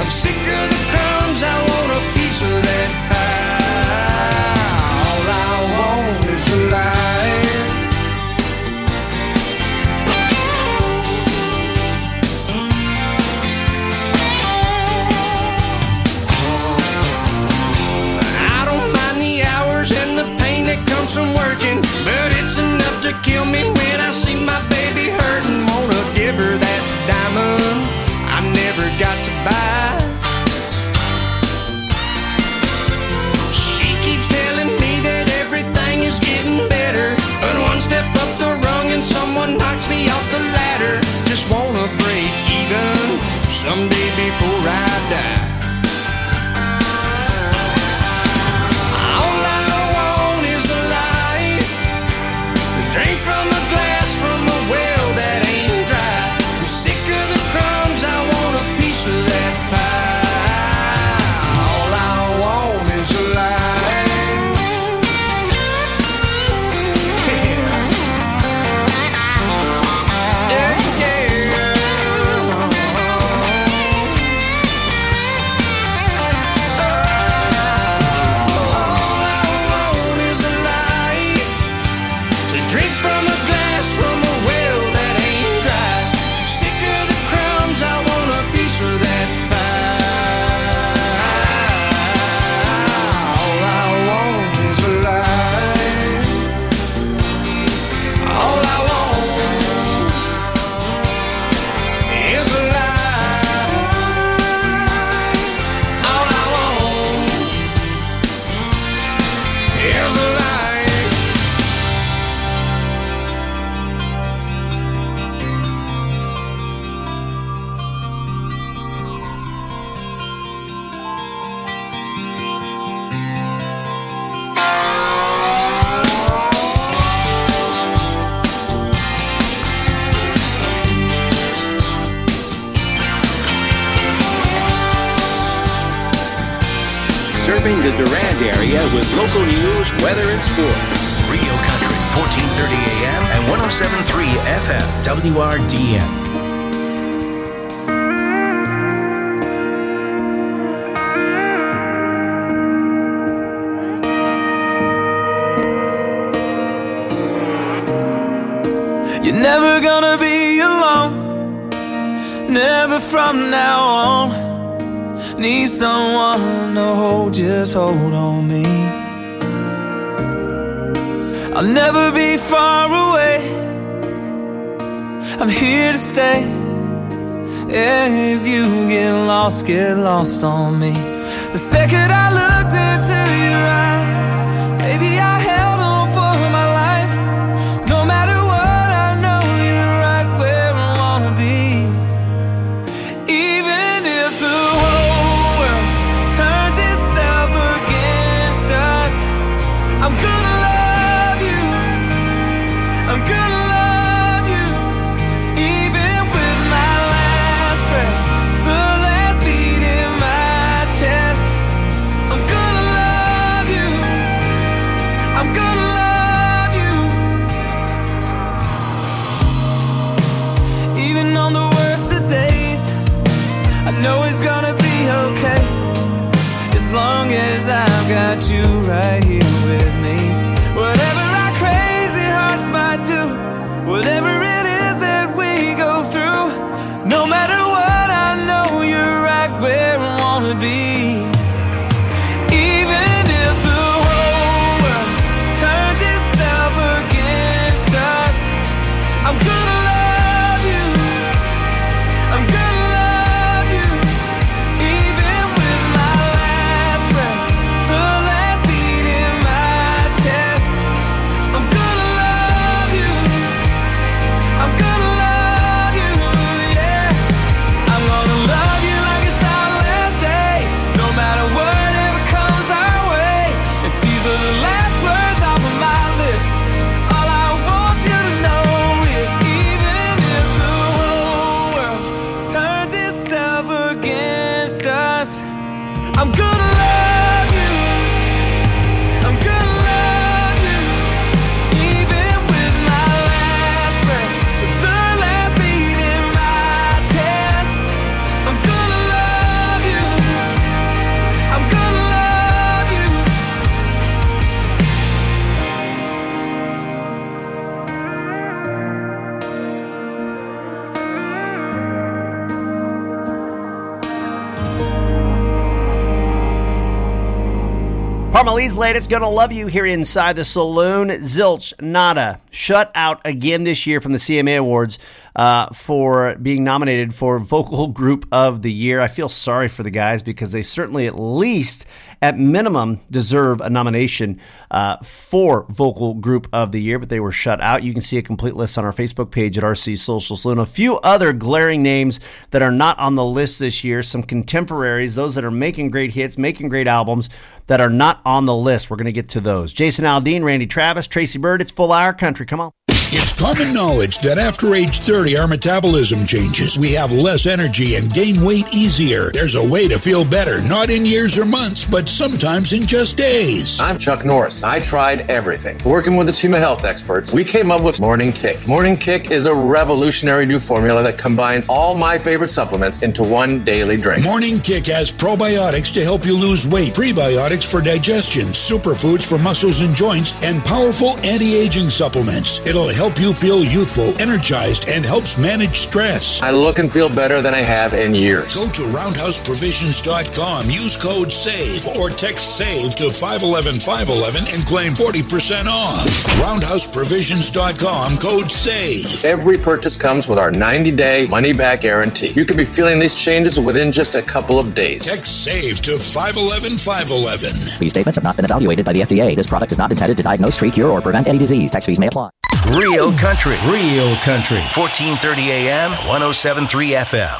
wanna break even someday before I die. All I want is a life to drink from a glass from a well that ain't dry. I'm sick of the crumbs, I want a piece of that pie. All I want is a life. Yeah, yeah. All I want is a life to drink from a glass from a well that ain't dry. Sick of the crumbs, I want a piece of that pie. All I want is a life. All I want is a life. All I want is a life. Serving the Durand area with local news, weather, and sports. Rio Country, 1430 AM and 107.3 FM. WRDN. You're never gonna be alone, never from now on. Need someone to hold, just hold on me. I'll never be far away, I'm here to stay. If you get lost on me. The second I looked into your eyes, baby, I held on for my life. No matter what, I know you're right where I wanna be. Even if the whole world turns itself against us, I'm gonna love you, I'm gonna love you. Even with my last breath, the last beat in my chest, I'm gonna love you, I'm gonna love you. Even on the worst of days, I know it's gonna be okay, as long as I've got you right here with me. Whatever our crazy hearts might do, whatever it is that we go through, no matter what, I know you're right where I wanna be. Even if the whole world turns itself against us, I'm gonna love you, I'm gonna love you. Even with my last breath, the last beat in my chest, I'm gonna love you, I'm gonna love you, yeah. I'm gonna love you like it's our last day, no matter whatever comes our way. If these are the last words off of my lips, all I want you to know is even if the whole world turns itself against us, I'm gonna love you, I'm gonna love you. Even with my last breath, the last beat in my chest, I'm gonna love you, I'm gonna love you. Parmalee's latest, Gonna Love You, here inside the saloon. Zilch, nada, shut out again this year from the CMA Awards for being nominated for Vocal Group of the Year. I feel sorry for the guys because they certainly at least at minimum deserve a nomination for Vocal Group of the Year, but they were shut out. You can see a complete list on our Facebook page at RC Social Saloon. A few other glaring names that are not on the list this year, some contemporaries, those that are making great hits, making great albums, that are not on the list. We're going to get to those. Jason Aldean, Randy Travis, Tracy Bird. It's Full Hour Country. Come on. It's common knowledge that after age 30, our metabolism changes. We have less energy and gain weight easier. There's a way to feel better, not in years or months, but sometimes in just days. I'm Chuck Norris. I tried everything. Working with a team of health experts, we came up with Morning Kick. Morning Kick is a revolutionary new formula that combines all my favorite supplements into one daily drink. Morning Kick has probiotics to help you lose weight, prebiotics for digestion, superfoods for muscles and joints, and powerful anti-aging supplements. It'll help you feel youthful, energized, and helps manage stress. I look and feel better than I have in years. Go to roundhouseprovisions.com, use code SAVE, or text SAVE to 511-511 and claim 40% off. Roundhouseprovisions.com, code SAVE. Every purchase comes with our 90-day money-back guarantee. You could be feeling these changes within just a couple of days. Text SAVE to 511-511. These statements have not been evaluated by the FDA. This product is not intended to diagnose, treat, cure, or prevent any disease. Tax fees may apply. Real Country. 1430 AM, 107.3 FM.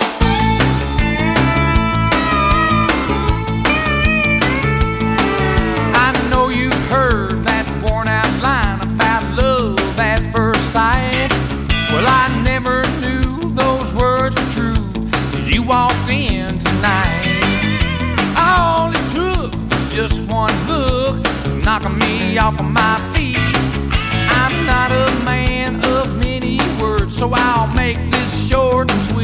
I know you've heard that worn out line about love at first sight. Well, I never knew those words were true till you walked in tonight. All it took was just one look, knocking me off of my feet. I'm not a man of many words, so I'll make this short and sweet.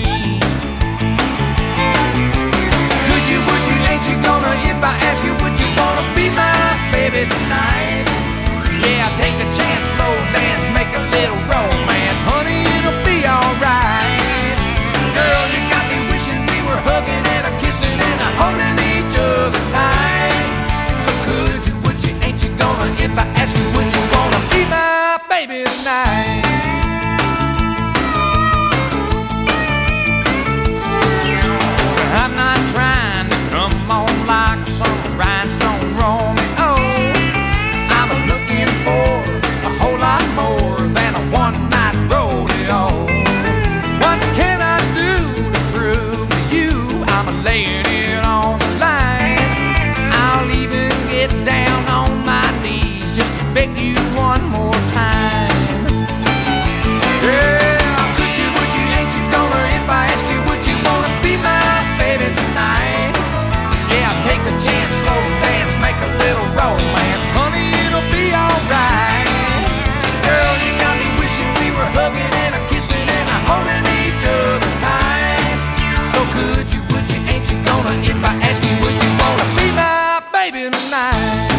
Could you, would you, ain't you gonna, if I ask you, would you wanna be my baby tonight? Yeah, take a chance, slow dance, make a little romance. Honey, it'll be alright. Girl, you got me wishing we were hugging and a kissing and a holding each other tight. So could you, would you, ain't you gonna, if I ask you, would you wanna be my baby tonight? I'm not trying to come on like some rhinestone Romeo. I'm looking for a whole lot more than a one-night rodeo. What can I do to prove to you I'm laying it on the line? I'll even get down on my knees just to beg you one more time. Yeah, could you, would you, ain't you gonna, if I ask you, would you wanna be my baby tonight? Yeah, take a chance, slow dance, make a little romance. Honey, it'll be alright. Girl, you got me wishing we were hugging and a kissing and a holding each other tight. So could you, would you, ain't you gonna, if I ask you, would you wanna be my baby tonight?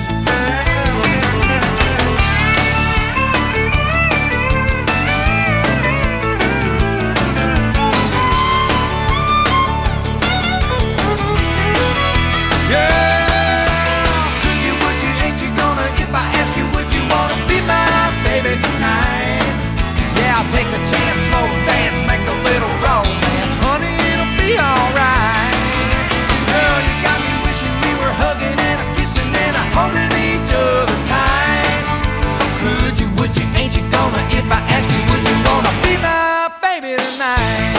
Take a chance, slow dance, make a little romance. Honey, it'll be alright. Girl, you got me wishing we were hugging and a kissing and a holding each other tight. So could you, would you, ain't you gonna, if I ask you, would you wanna be my baby tonight?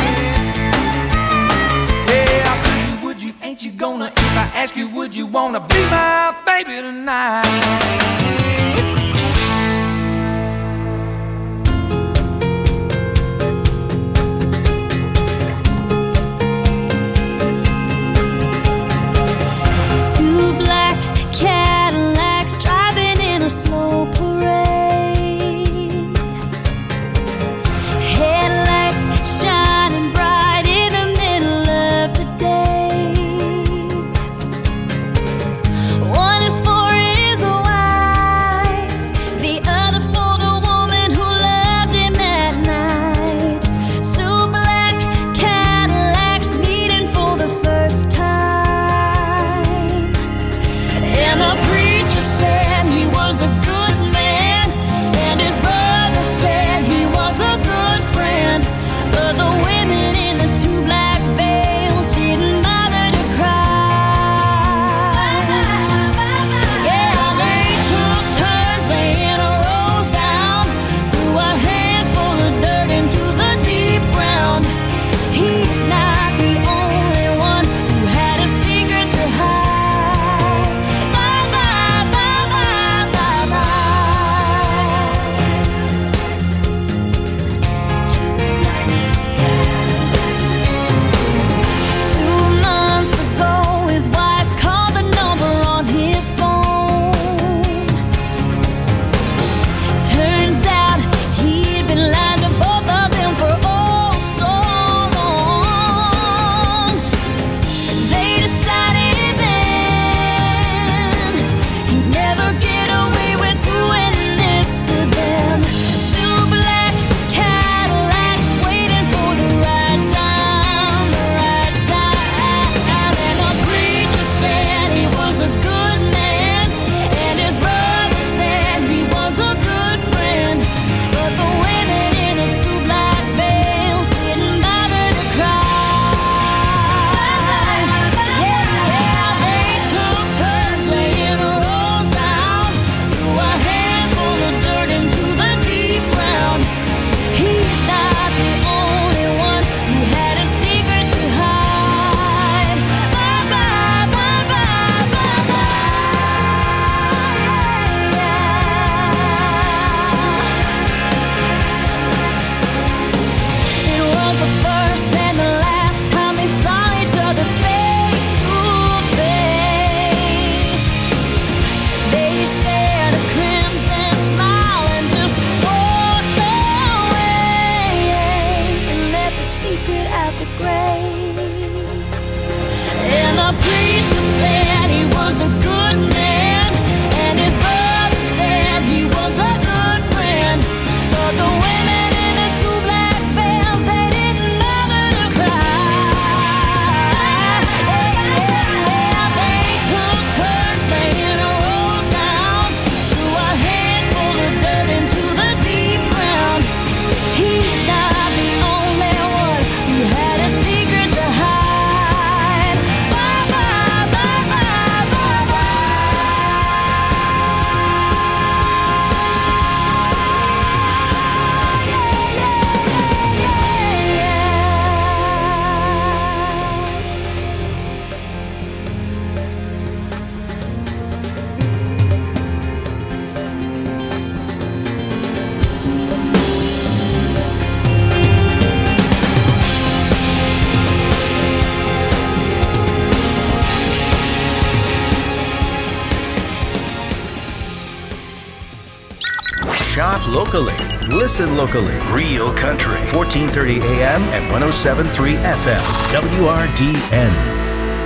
Yeah, could you, would you, ain't you gonna, if I ask you, would you wanna be my baby tonight? Cadillacs driving in a slow parade. Headlights shining bright in the middle of the day. One is 4 years wide, locally. Listen locally. Real Country, 1430 AM and 107.3 FM. WRDN.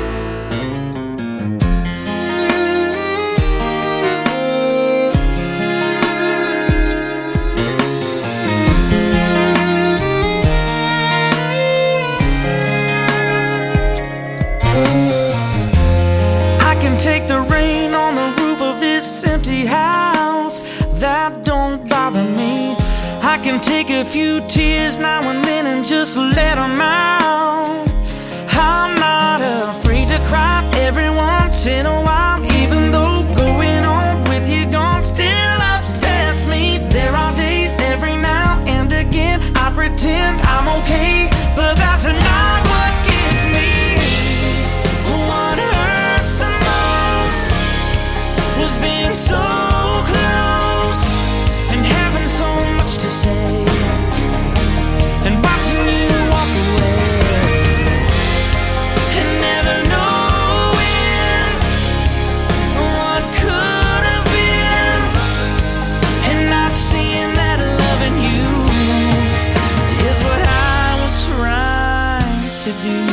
I can take the rain on the roof of this empty house. That don't bother me. I can take a few tears now and then and just let them out. I'm not afraid to cry every once in a while, even though going on with you gone still upsets me. There are days every now and again I pretend I'm okay, but that's not what gets me. What hurts the most was being so close and having so much to say and watching you walk away and never knowing what could have been and not seeing that loving you is what I was trying to do.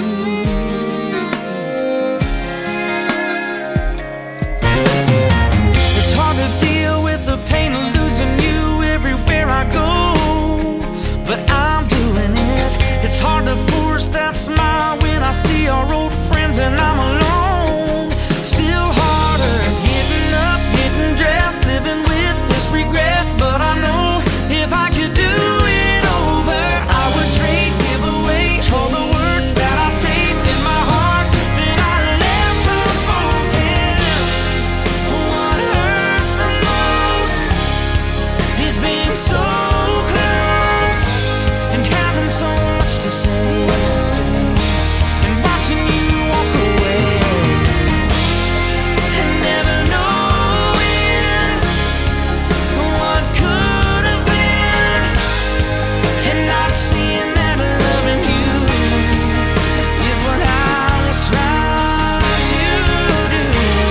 It's hard to deal with the pain of losing you everywhere I go, but I'm doing it. It's hard to force that smile when I see our old friends and I'm alone. Still harder getting up, getting dressed, living with this regret. But I know if I could do it over, I would trade, give away all the words that I saved in my heart that I left unspoken. What hurts the most is being so close and having so much to say and watching you walk away and never knowing what could have been and not seeing that loving you is what I was trying to do.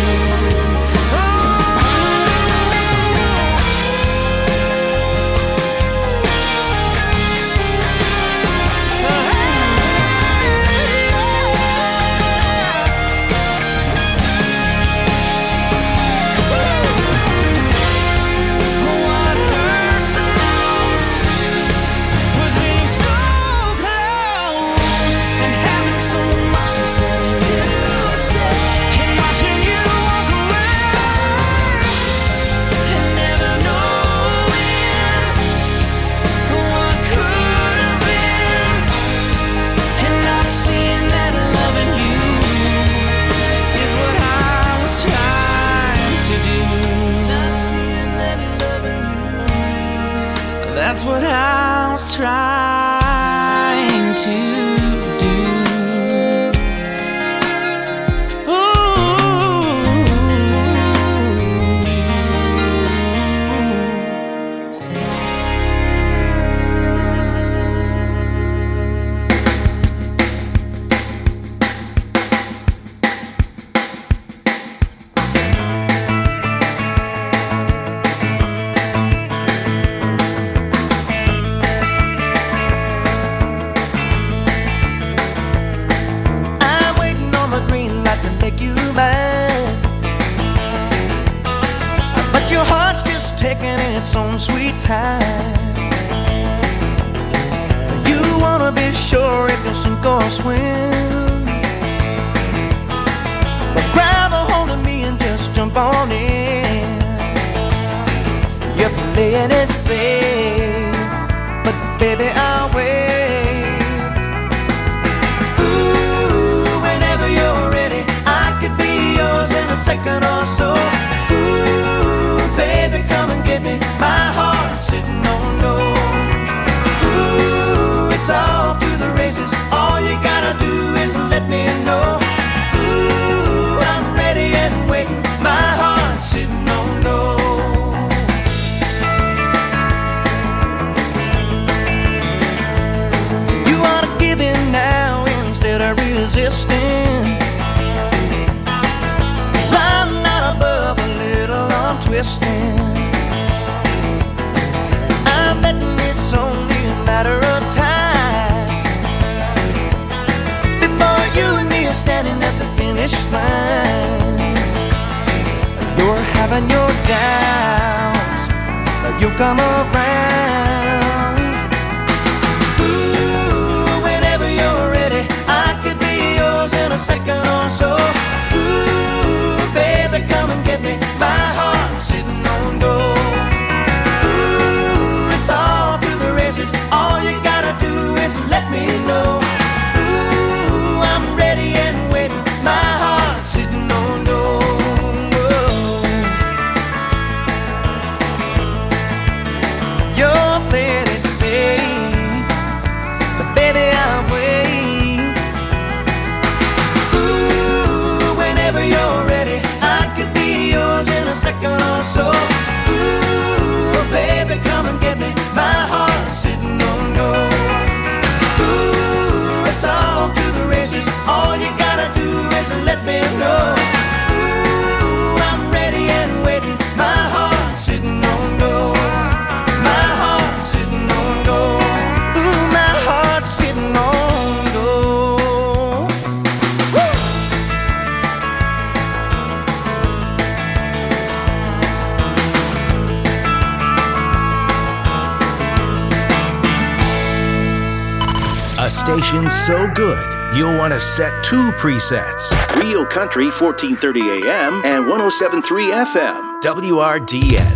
What hurts the most was being so close and having so much to say and watching you walk away and never knowing what could have been and not seeing that loving you is what I was trying to do. Not seeing that loving you, that's what I was trying to do. I'm waiting on the green light to make you mine, but your heart's just taking its own sweet time. You wanna be sure if you sink or swim, but grab a hold of me and just jump on in. You're playing it safe, but baby I'll wait. Ooh, whenever you're ready, I could be yours in a second or so. Ooh, baby, come and get me. My heart's sitting on low. Ooh, it's off to the races. All you gotta do is let me know. Ooh, I'm ready and waiting. My heart's sitting on low. You ought to give in now instead of resisting, 'cause I'm not above a little arm twisting. finish line. You're having your doubts, but you'll come around. Ooh, whenever you're ready, I could be yours in a second or so. Ooh, baby, come and get me. My heart's sitting on gold. Ooh, it's all through the races. All you gotta do is let me know. Ooh, I'm ready and waiting. My heart's sitting on gold. You're there to say, but baby, I'll wait. Ooh, whenever you're ready, I could be yours in a second or so. Ooh, baby, come and get me. My heart's sitting on gold. Ooh, it's all through the races. All you gotta do is let me know. Ooh, I'm ready and waiting. My heart's sitting on gold. My heart's sitting on gold. Ooh, my heart's sitting on gold. Woo! A station so good, you'll want to set 2 presets. Real Country 1430 AM and 107.3 FM, WRDN.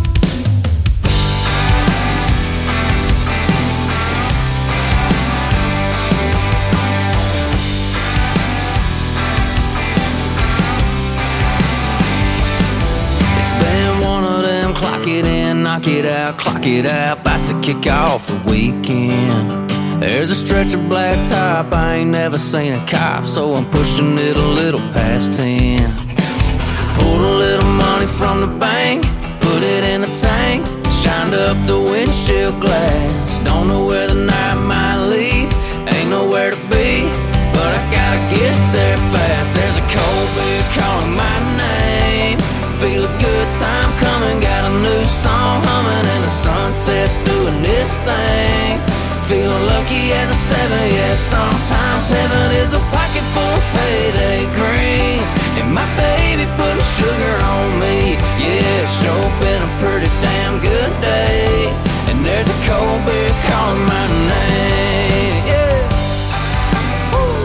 It's been one of them clock it in, knock it out, clock it out, about to kick off the weekend. There's a stretch of black top, I ain't never seen a cop, so I'm pushing it a little past 10. Pulled a little money from the bank, put it in a tank, shined up the windshield glass. Don't know where the night might lead, ain't nowhere to be, but I gotta get there fast. There's a cold beer calling my name, feel a good time coming, got a new song humming, and the sunset's doing this thing. Feeling lucky as a 7, yeah, sometimes heaven is a pocket full of payday green. And my baby putting sugar on me, yeah, it's sure been a pretty damn good day. And there's a cold beer calling my name, yeah. Woo.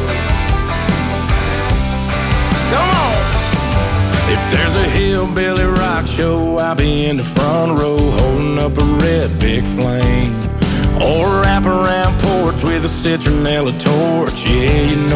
Come on! If there's a hillbilly rock show, I'll be in the front row holding up a red big flame. Or wrap around porch with a citronella torch, yeah, you know